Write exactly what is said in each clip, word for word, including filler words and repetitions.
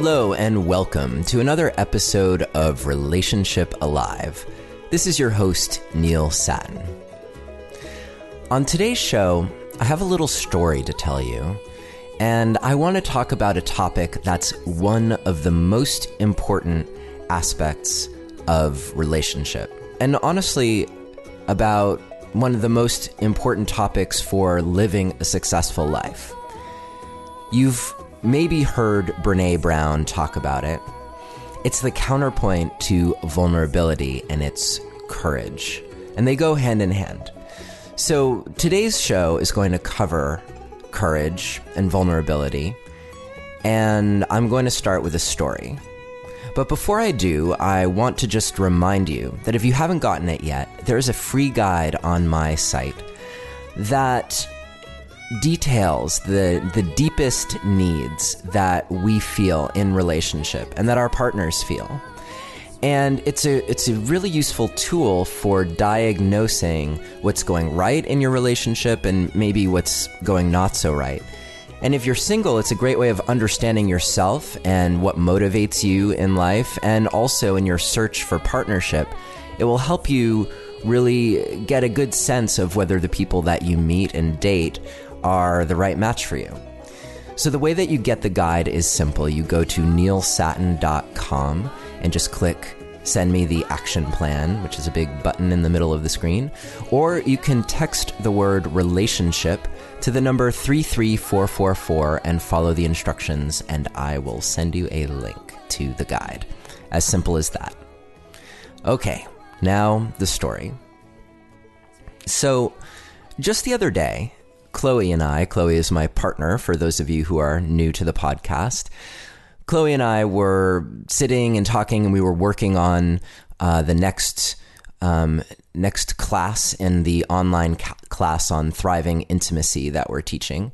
Hello and welcome to another episode of Relationship Alive. This is your host, Neil Satin. On today's show, I have a little story to tell you, and I want to talk about a topic that's one of the most important aspects of relationship, and honestly, about one of the most important topics for living a successful life. You've maybe heard Brené Brown talk about it. It's the counterpoint to vulnerability, and it's courage. And they go hand in hand. So today's show is going to cover courage and vulnerability, and I'm going to start with a story. But before I do, I want to just remind you that if you haven't gotten it yet, there's a free guide on my site that details the the deepest needs that we feel in relationship and that our partners feel. And it's a it's a really useful tool for diagnosing what's going right in your relationship and maybe what's going not so right. And if you're single, it's a great way of understanding yourself and what motivates you in life, and also in your search for partnership. It will help you really get a good sense of whether the people that you meet and date are the right match for you. So the way that you get the guide is simple. You go to neil satin dot com and just click Send Me the Action Plan, which is a big button in the middle of the screen. Or you can text the word relationship to the number three three four four four and follow the instructions, and I will send you a link to the guide. As simple as that. Okay, now the story. So just the other day, Chloe and I, Chloe is my partner for those of you who are new to the podcast. Chloe and I were sitting and talking, and we were working on uh, the next um, next class in the online ca- class on thriving intimacy that we're teaching.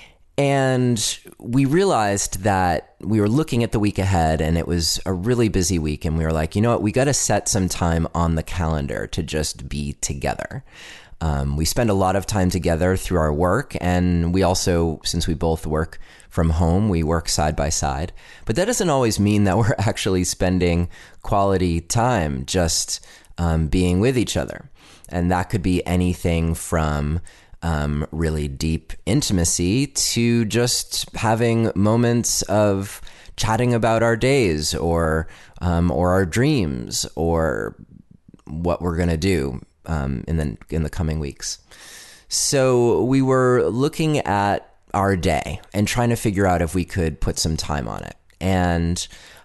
And we realized that we were looking at the week ahead, and it was a really busy week. And we were like, you know what, we got to set some time on the calendar to just be together. Um, we spend a lot of time together through our work, and we also, since we both work from home, we work side by side. But that doesn't always mean that we're actually spending quality time just um, being with each other. And that could be anything from um, really deep intimacy to just having moments of chatting about our days or um, or our dreams or what we're going to do Um, in the in the coming weeks. So we were looking at our day and trying to figure out if we could put some time on it. And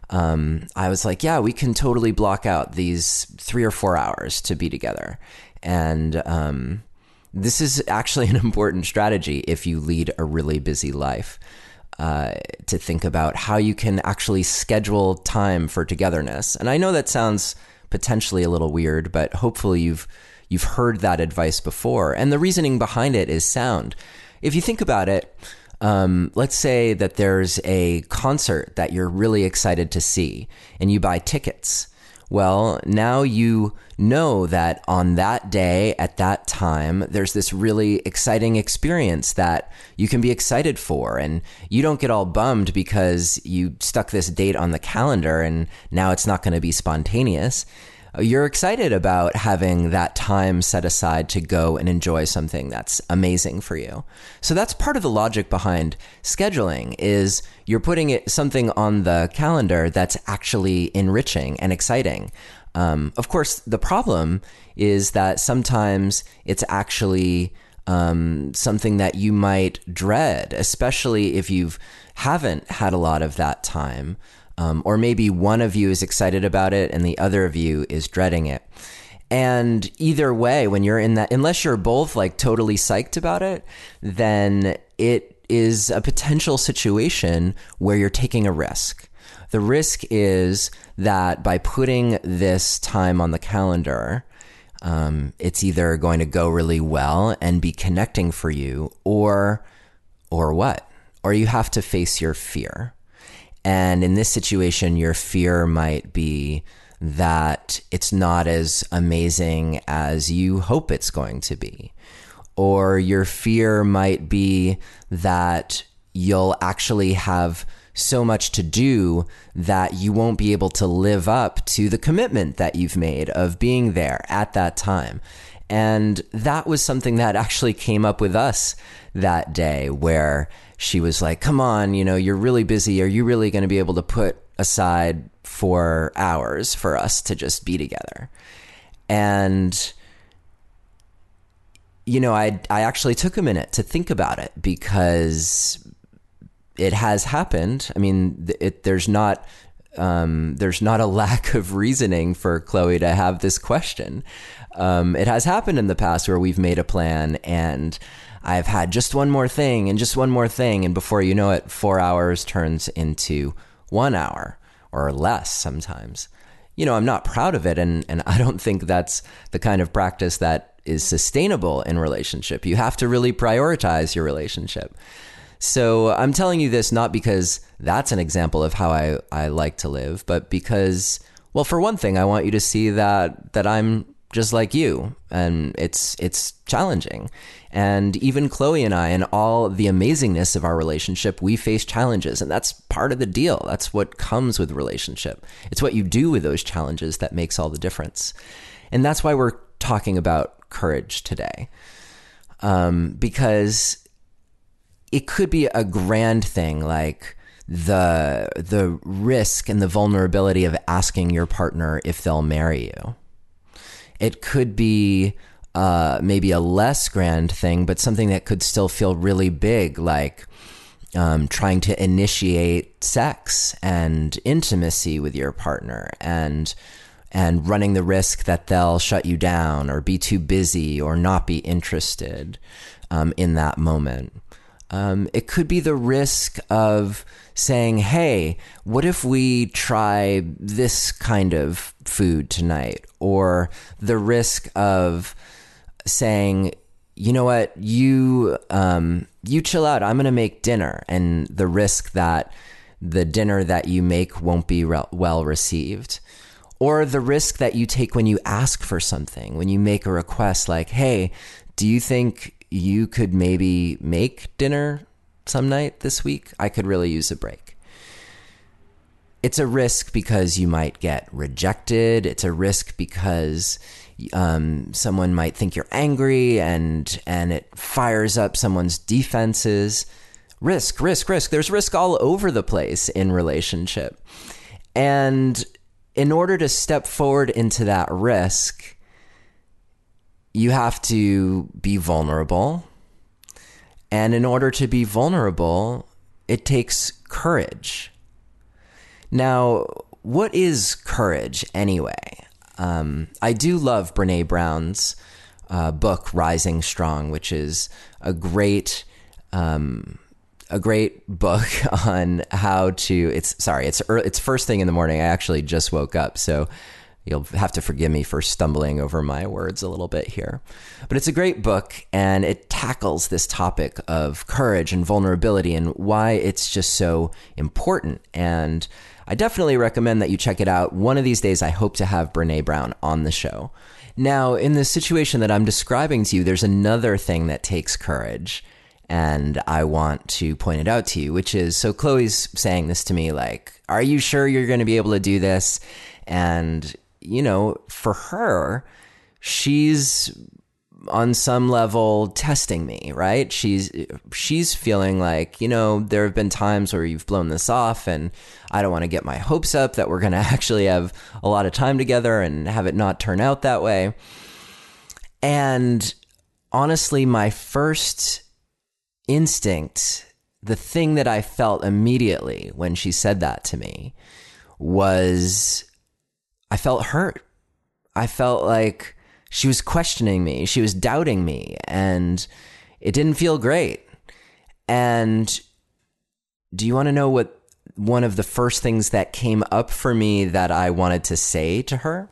um, I was like, yeah, we can totally block out these three or four hours to be together. And um, this is actually an important strategy if you lead a really busy life, uh, to think about how you can actually schedule time for togetherness. And I know that sounds potentially a little weird, but hopefully you've You've heard that advice before, and the reasoning behind it is sound. If you think about it, um, let's say that there's a concert that you're really excited to see, and you buy tickets. Well, now you know that on that day, at that time, there's this really exciting experience that you can be excited for, and you don't get all bummed because you stuck this date on the calendar and now it's not going to be spontaneous. You're excited about having that time set aside to go and enjoy something that's amazing for you. So that's part of the logic behind scheduling, is you're putting it something on the calendar that's actually enriching and exciting. Um, of course, the problem is that sometimes it's actually um, something that you might dread, especially if you haven't had a lot of that time. Um, or maybe one of you is excited about it and the other of you is dreading it. And either way, when you're in that, unless you're both like totally psyched about it, then it is a potential situation where you're taking a risk. The risk is that by putting this time on the calendar, um, it's either going to go really well and be connecting for you, or, or what? Or you have to face your fear. And in this situation, your fear might be that it's not as amazing as you hope it's going to be. Or your fear might be that you'll actually have so much to do that you won't be able to live up to the commitment that you've made of being there at that time. And that was something that actually came up with us that day, where she was like, come on, you know, you're really busy. Are you really going to be able to put aside four hours for us to just be together? And, you know, I, I actually took a minute to think about it, because it has happened. I mean, it, there's not, um, there's not a lack of reasoning for Chloe to have this question. Um, it has happened in the past where we've made a plan and I've had just one more thing and just one more thing. And before you know it, four hours turns into one hour or less sometimes. You know, I'm not proud of it. And, and I don't think that's the kind of practice that is sustainable in relationship. You have to really prioritize your relationship. So I'm telling you this not because that's an example of how I, I like to live, but because, well, for one thing, I want you to see that that I'm just like you, and it's it's challenging. And even Chloe and I, and all the amazingness of our relationship, we face challenges, and that's part of the deal. That's what comes with relationship. It's what you do with those challenges that makes all the difference. And that's why we're talking about courage today, um, because it could be a grand thing, like the the risk and the vulnerability of asking your partner if they'll marry you. It could be uh, maybe a less grand thing, but something that could still feel really big, like um, trying to initiate sex and intimacy with your partner, and and running the risk that they'll shut you down or be too busy or not be interested um, in that moment. Um, it could be the risk of saying, hey, what if we try this kind of food tonight? Or the risk of saying, you know what, you um, you chill out, I'm going to make dinner. And the risk that the dinner that you make won't be re- well received. Or the risk that you take when you ask for something, when you make a request like, hey, do you think you could maybe make dinner some night this week? I could really use a break. It's a risk because you might get rejected. It's a risk because um, someone might think you're angry, and and it fires up someone's defenses. Risk, risk, risk. There's risk all over the place in relationship. And in order to step forward into that risk, you have to be vulnerable. And in order to be vulnerable, it takes courage. Now, what is courage anyway? Um, I do love Brené Brown's uh, book, Rising Strong, which is a great, um, a great book on how to, it's, sorry, it's early, it's first thing in the morning. I actually just woke up, so you'll have to forgive me for stumbling over my words a little bit here. But it's a great book, and it tackles this topic of courage and vulnerability and why it's just so important. And I definitely recommend that you check it out. One of these days, I hope to have Brené Brown on the show. Now, in the situation that I'm describing to you, there's another thing that takes courage, and I want to point it out to you, which is, so Chloe's saying this to me like, are you sure you're going to be able to do this? And you know, for her, she's on some level testing me, right? She's she's feeling like, you know, there have been times where you've blown this off, and I don't want to get my hopes up that we're going to actually have a lot of time together and have it not turn out that way. And honestly, my first instinct, the thing that I felt immediately when she said that to me, was I felt hurt. I felt like she was questioning me. She was doubting me, and it didn't feel great. And do you want to know what one of the first things that came up for me that I wanted to say to her?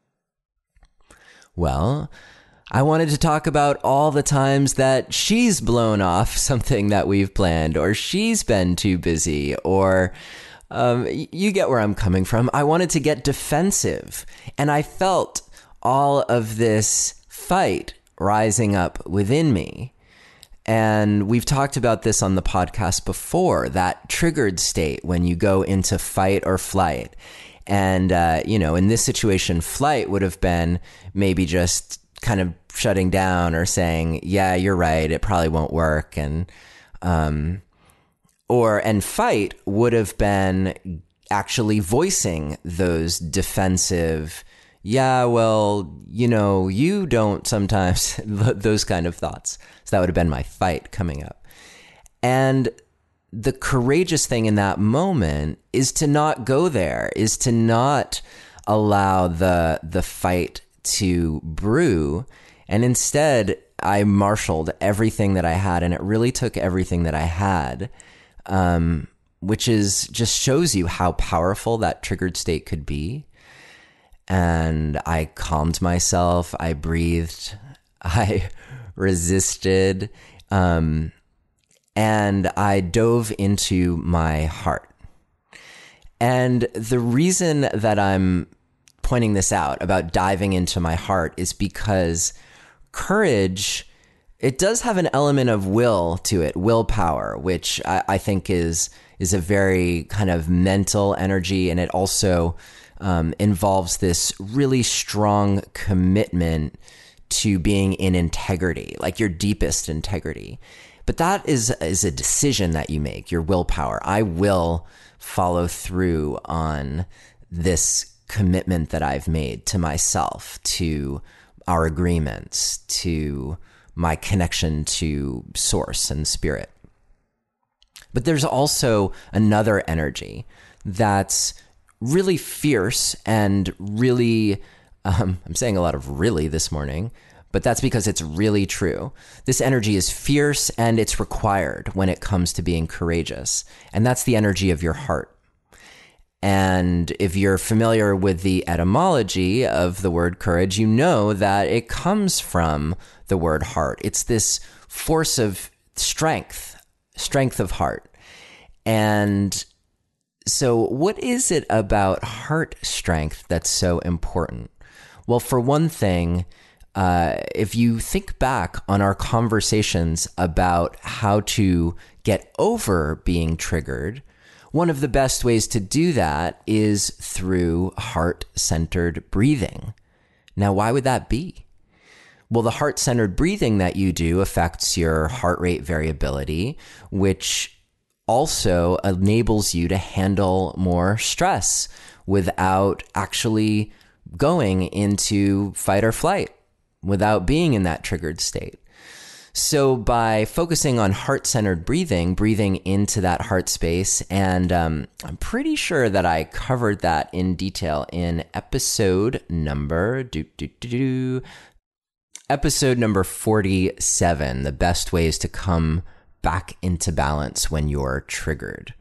Well, I wanted to talk about all the times that she's blown off something that we've planned, or she's been too busy, or Um, you get where I'm coming from. I wanted to get defensive, and I felt all of this fight rising up within me. And we've talked about this on the podcast before, that triggered state when you go into fight or flight. And, uh, you know, in this situation, flight would have been maybe just kind of shutting down or saying, yeah, you're right, it probably won't work. And, um, or, and fight would have been actually voicing those defensive, yeah, well, you know, you don't sometimes, those kind of thoughts. So that would have been my fight coming up. And the courageous thing in that moment is to not go there, is to not allow the the fight to brew. And instead, I marshaled everything that I had, and it really took everything that I had, um, which is just shows you how powerful that triggered state could be. And I calmed myself, I breathed, I resisted, um, and I dove into my heart. And the reason that I'm pointing this out about diving into my heart is because courage, it does have an element of will to it, willpower, which I, I think is is a very kind of mental energy, and it also Um, involves this really strong commitment to being in integrity, like your deepest integrity. But that is is a decision that you make, your willpower. I will follow through on this commitment that I've made to myself, to our agreements, to my connection to source and spirit. But there's also another energy that's really fierce and really, um, I'm saying a lot of really this morning, but that's because it's really true. This energy is fierce and it's required when it comes to being courageous. And that's the energy of your heart. And if you're familiar with the etymology of the word courage, you know that it comes from the word heart. It's this force of strength, strength of heart. And so what is it about heart strength that's so important? Well, for one thing, uh, if you think back on our conversations about how to get over being triggered, one of the best ways to do that is through heart-centered breathing. Now, why would that be? Well, the heart-centered breathing that you do affects your heart rate variability, which also enables you to handle more stress without actually going into fight or flight, without being in that triggered state. So by focusing on heart-centered breathing, breathing into that heart space, and um, I'm pretty sure that I covered that in detail in episode number, doo, doo, doo, doo, episode number forty-seven, the best ways to come back into balance when you're triggered.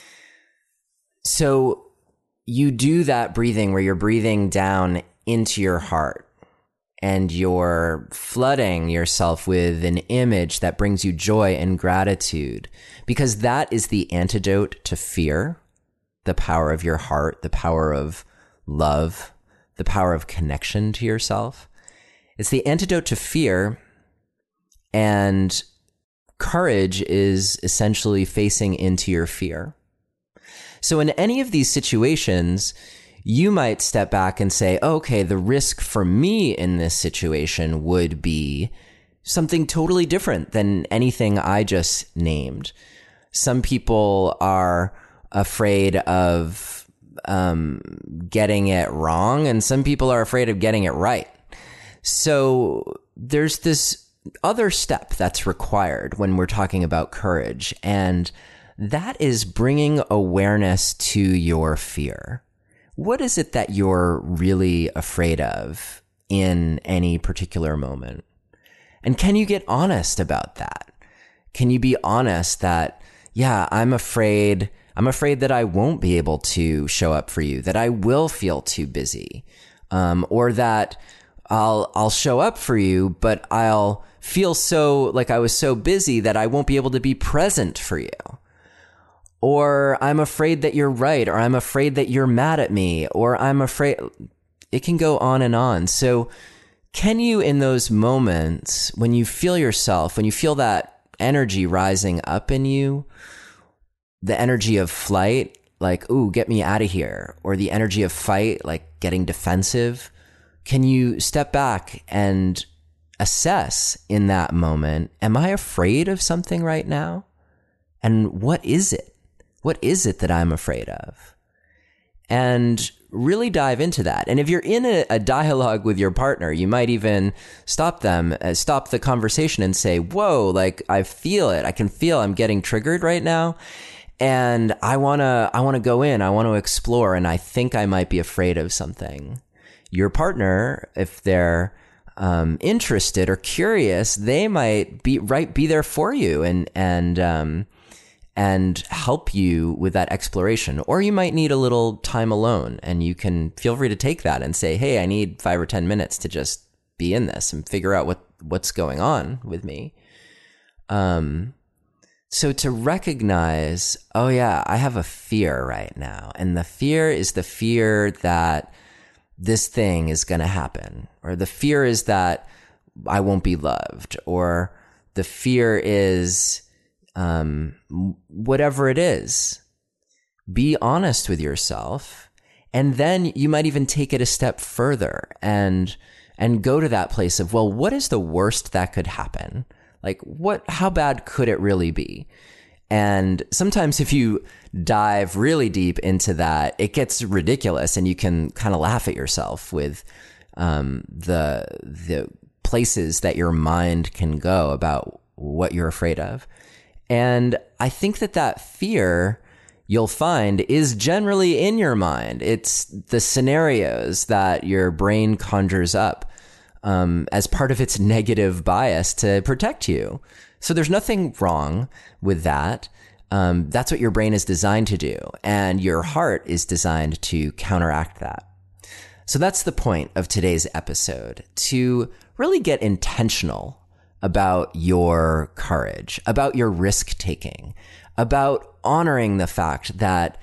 So you do that breathing where you're breathing down into your heart and you're flooding yourself with an image that brings you joy and gratitude, because that is the antidote to fear, the power of your heart, the power of love, the power of connection to yourself. It's the antidote to fear, and courage is essentially facing into your fear. So in any of these situations, you might step back and say, okay, the risk for me in this situation would be something totally different than anything I just named. Some people are afraid of um, getting it wrong, and some people are afraid of getting it right. So there's this other step that's required when we're talking about courage, and that is bringing awareness to your fear. What is it that you're really afraid of in any particular moment? And can you get honest about that? Can you be honest that, yeah, I'm afraid, I'm afraid that I won't be able to show up for you, that I will feel too busy, um, or that I'll, I'll show up for you, but I'll feel so like I was so busy that I won't be able to be present for you. Or I'm afraid that you're right, or I'm afraid that you're mad at me, or I'm afraid, it can go on and on. So can you, in those moments, when you feel yourself, when you feel that energy rising up in you, the energy of flight, like, ooh, get me out of here, or the energy of fight, like getting defensive, can you step back and assess in that moment, am I afraid of something right now? And what is it? What is it that I'm afraid of? And really dive into that. And if you're in a, a dialogue with your partner, you might even stop them, uh, stop the conversation and say, whoa, like I feel it. I can feel I'm getting triggered right now. And I want to, I want to go in, I want to explore. And I think I might be afraid of something. Your partner, if they're um, interested or curious, they might be right, be there for you and, and, um, and help you with that exploration. Or you might need a little time alone, and you can feel free to take that and say, hey, I need five or ten minutes to just be in this and figure out what, what's going on with me. Um, so to recognize, oh yeah, I have a fear right now. And the fear is the fear that this thing is going to happen, or the fear is that I won't be loved, or the fear is, um, whatever it is. Be honest with yourself. And then you might even take it a step further and, and go to that place of, well, what is the worst that could happen? Like what, how bad could it really be? And sometimes if you dive really deep into that, it gets ridiculous and you can kind of laugh at yourself with, um, the, the places that your mind can go about what you're afraid of. And I think that that fear, you'll find, is generally in your mind. It's the scenarios that your brain conjures up um, as part of its negative bias to protect you. So there's nothing wrong with that. Um, that's what your brain is designed to do. And your heart is designed to counteract that. So that's the point of today's episode, to really get intentional about your courage, about your risk taking, about honoring the fact that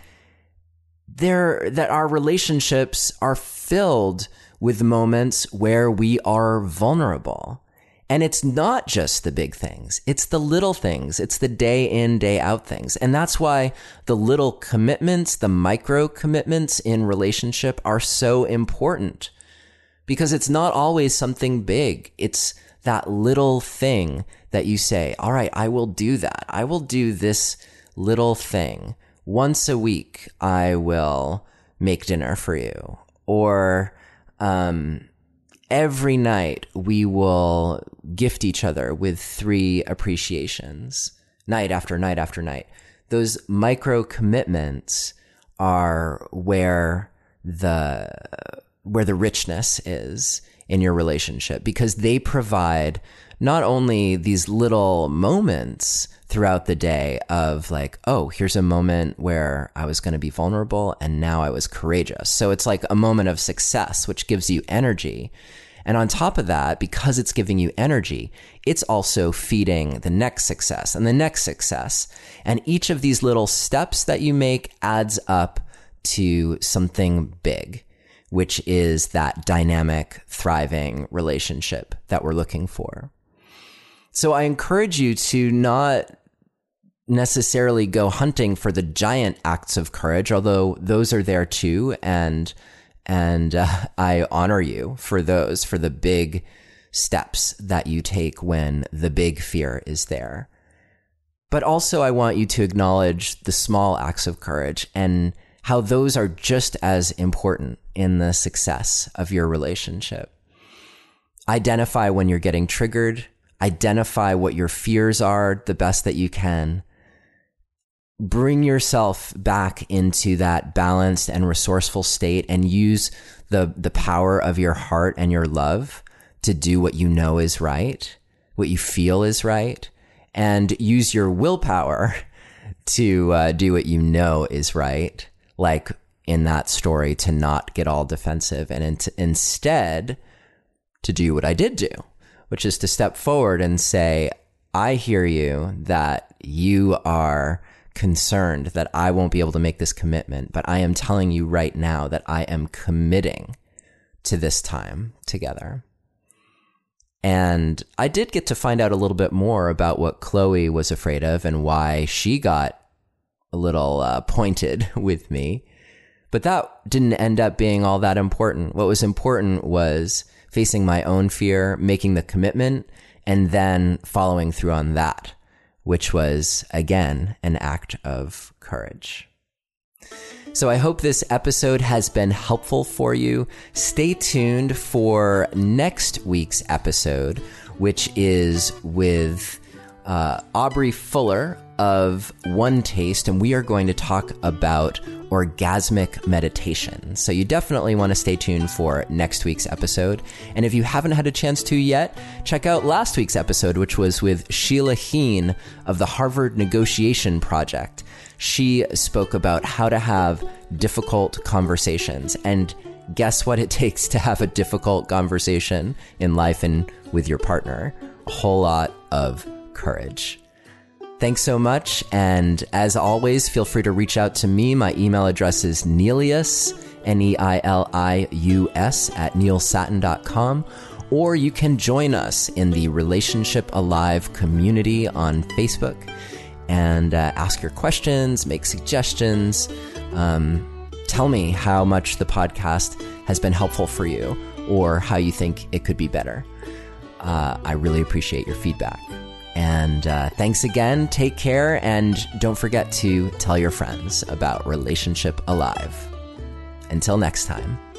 there, that our relationships are filled with moments where we are vulnerable. And it's not just the big things. It's the little things. It's the day in, day out things. And that's why the little commitments, the micro commitments in relationship are so important, because it's not always something big. It's that little thing that you say, all right, I will do that. I will do this little thing. Once a week, I will make dinner for you. Or um, every night, we will gift each other with three appreciations, night after night after night. Those micro commitments are where the where the richness is in your relationship, because they provide not only these little moments throughout the day of like, oh, here's a moment where I was going to be vulnerable and now I was courageous. So it's like a moment of success, which gives you energy. And on top of that, because it's giving you energy, it's also feeding the next success and the next success. And each of these little steps that you make adds up to something big, which is that dynamic, thriving relationship that we're looking for. So I encourage you to not necessarily go hunting for the giant acts of courage, although those are there too. And, and uh, I honor you for those, for the big steps that you take when the big fear is there. But also I want you to acknowledge the small acts of courage and how those are just as important in the success of your relationship. Identify when you're getting triggered. Identify what your fears are the best that you can. Bring yourself back into that balanced and resourceful state and use the, the power of your heart and your love to do what you know is right, what you feel is right, and use your willpower to uh, do what you know is right. Like in that story, to not get all defensive and in- instead to do what I did do, which is to step forward and say, I hear you that you are concerned that I won't be able to make this commitment, but I am telling you right now that I am committing to this time together. And I did get to find out a little bit more about what Chloe was afraid of and why she got a little uh, pointed with me. But that didn't end up being all that important. What was important was facing my own fear, making the commitment, and then following through on that, which was, again, an act of courage. So I hope this episode has been helpful for you. Stay tuned for next week's episode, which is with uh, Aubrey Fuller of One Taste, and we are going to talk about orgasmic meditation. So you definitely want to stay tuned for next week's episode. And if you haven't had a chance to yet, check out last week's episode, which was with Sheila Heen of the Harvard Negotiation Project. She spoke about how to have difficult conversations. And guess what it takes to have a difficult conversation in life and with your partner? A whole lot of courage. Thanks so much, and as always, feel free to reach out to me. My email address is Neilius, N E I L I U S, at neil satin dot com, or you can join us in the Relationship Alive community on Facebook and uh, ask your questions, make suggestions, um, tell me how much the podcast has been helpful for you or how you think it could be better. Uh, I really appreciate your feedback. And uh, thanks again. Take care. And don't forget to tell your friends about Relationship Alive. Until next time.